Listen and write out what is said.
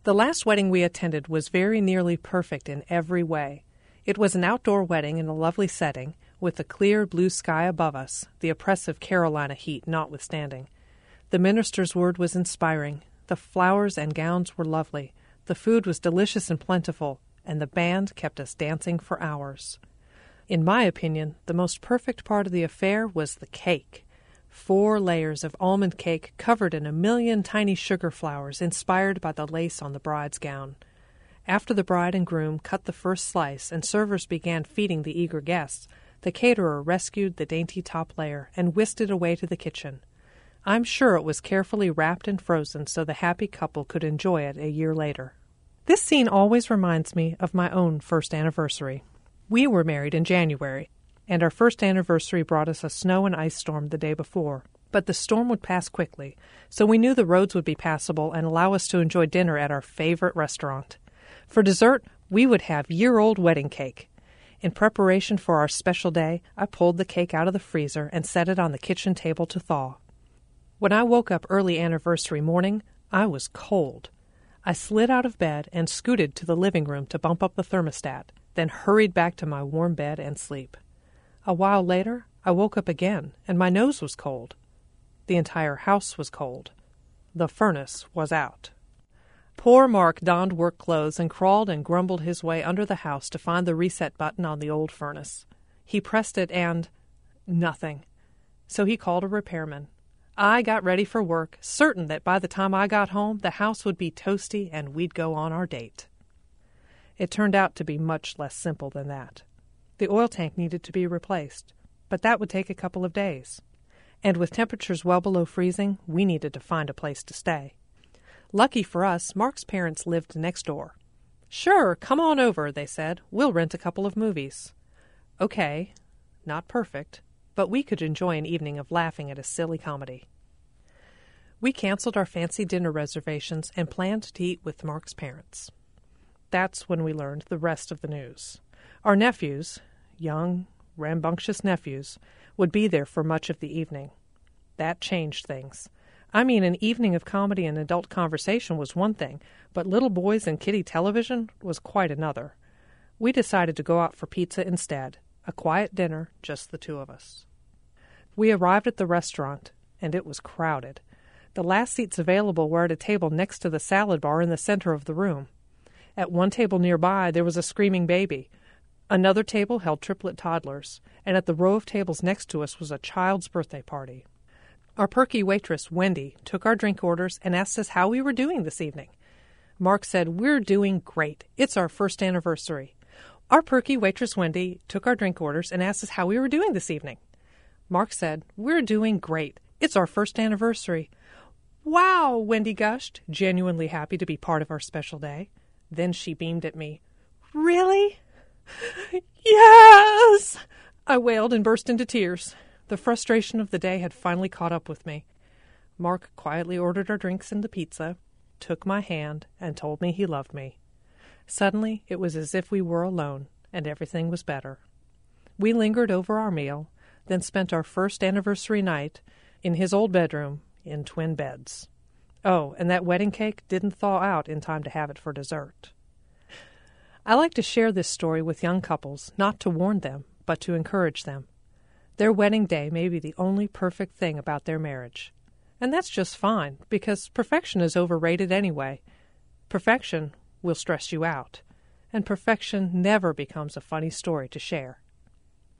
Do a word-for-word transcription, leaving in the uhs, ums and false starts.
The last wedding we attended was very nearly perfect in every way. It was an outdoor wedding in a lovely setting, with the clear blue sky above us, the oppressive Carolina heat notwithstanding. The minister's word was inspiring. The flowers and gowns were lovely. The food was delicious and plentiful, and the band kept us dancing for hours. In my opinion, the most perfect part of the affair was the cake. Four layers of almond cake covered in a million tiny sugar flowers inspired by the lace on the bride's gown. After the bride and groom cut the first slice and servers began feeding the eager guests, the caterer rescued the dainty top layer and whisked it away to the kitchen. I'm sure it was carefully wrapped and frozen so the happy couple could enjoy it a year later. This scene always reminds me of my own first anniversary. We were married in January, and our first anniversary brought us a snow and ice storm the day before. But the storm would pass quickly, so we knew the roads would be passable and allow us to enjoy dinner at our favorite restaurant. For dessert, we would have year-old wedding cake. In preparation for our special day, I pulled the cake out of the freezer and set it on the kitchen table to thaw. When I woke up early anniversary morning, I was cold. I slid out of bed and scooted to the living room to bump up the thermostat, then hurried back to my warm bed and sleep. A while later, I woke up again, and my nose was cold. The entire house was cold. The furnace was out. Poor Mark donned work clothes and crawled and grumbled his way under the house to find the reset button on the old furnace. He pressed it and... nothing. So he called a repairman. I got ready for work, certain that by the time I got home, the house would be toasty and we'd go on our date. It turned out to be much less simple than that. The oil tank needed to be replaced, but that would take a couple of days. And with temperatures well below freezing, we needed to find a place to stay. Lucky for us, Mark's parents lived next door. Sure, come on over, they said. We'll rent a couple of movies. Okay, not perfect, but we could enjoy an evening of laughing at a silly comedy. We canceled our fancy dinner reservations and planned to eat with Mark's parents. That's when we learned the rest of the news. Our nephews, young, rambunctious nephews, would be there for much of the evening. That changed things. I mean, an evening of comedy and adult conversation was one thing, but little boys and kiddie television was quite another. We decided to go out for pizza instead, a quiet dinner, just the two of us. We arrived at the restaurant, and it was crowded. The last seats available were at a table next to the salad bar in the center of the room. At one table nearby, there was a screaming baby. Another table held triplet toddlers, and at the row of tables next to us was a child's birthday party. Our perky waitress, Wendy, took our drink orders and asked us how we were doing this evening. Mark said, "We're doing great. It's our first anniversary." Our perky waitress, Wendy, took our drink orders and asked us how we were doing this evening. Mark said, "We're doing great. It's our first anniversary." "Wow," Wendy gushed, genuinely happy to be part of our special day. Then she beamed at me. "Really?" "Yes!" I wailed and burst into tears. The frustration of the day had finally caught up with me. Mark quietly ordered our drinks and the pizza, took my hand, and told me he loved me. Suddenly, it was as if we were alone, and everything was better. We lingered over our meal, then spent our first anniversary night in his old bedroom in twin beds. Oh, and that wedding cake didn't thaw out in time to have it for dessert. I like to share this story with young couples, not to warn them, but to encourage them. Their wedding day may be the only perfect thing about their marriage. And that's just fine, because perfection is overrated anyway. Perfection will stress you out, and perfection never becomes a funny story to share.